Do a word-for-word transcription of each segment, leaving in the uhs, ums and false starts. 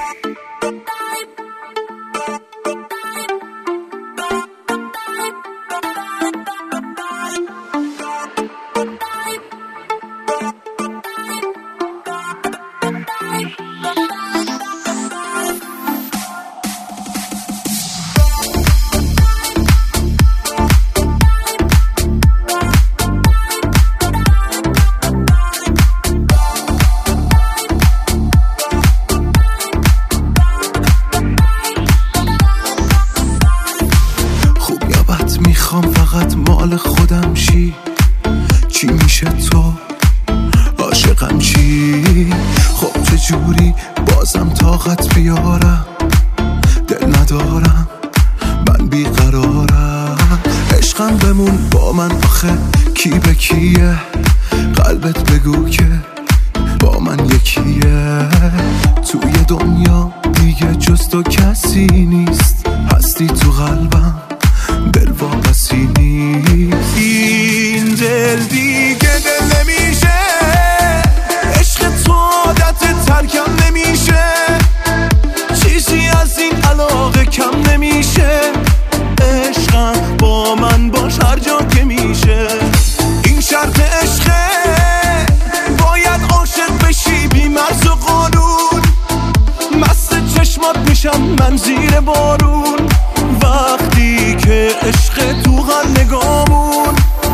میخوام فقط مال خودم شی، چی میشه تو عاشقم چی؟ خب چجوری بازم طاقت بیارم، دل ندارم من بیقرارم. عشقم بمون با من آخه کی به کیه، قلبت بگو که با من یکیه. توی دنیا دیگه جز تو کسی نیست، هستی تو قلبم دل واپسی نیست. این دل دیگه دل نمیشه، عشق تو عادت ترکم نمیشه، چیزی از این علاقه کم نمیشه. عشقم با من باش هر جا که میشه، این شرط عشقه باید عاشق بشی بی مرز و قانون. مست چشمات میشم من زیر بارون، وقتی که عشق تو هر نگامون.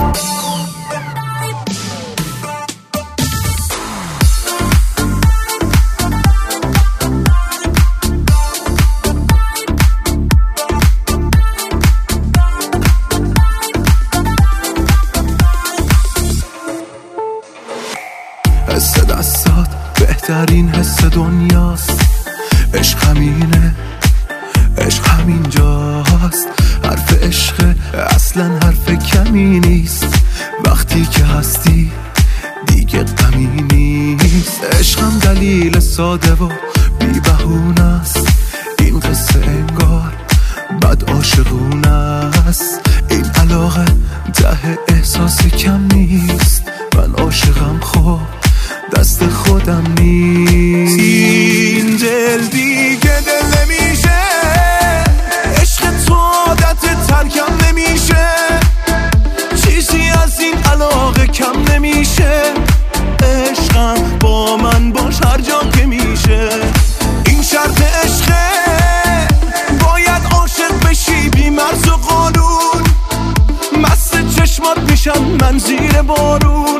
حس دستات بهترین حس دنیاست، عشق همینه، عشق همینجاست. حرف عشق اصلا حرف کمی نیست، وقتی که هستی دیگه غمی نیست. عشقم دلیل ساده و بی بهونه است، این قصه انگار بد عاشقونه است. این علاقه ته احساس کم نیست، من عاشقم خب دست خودم نیست. این دل دیگه دل نمیشه، عشق تو عادت ترکم نمیشه، چیزی از این علاقه کم نمیشه. عشقم با من باش هر جا که میشه، این شرط عشقه باید عاشق بشی بی مرز و قانون. مست چشمات میشم من زیر بارون،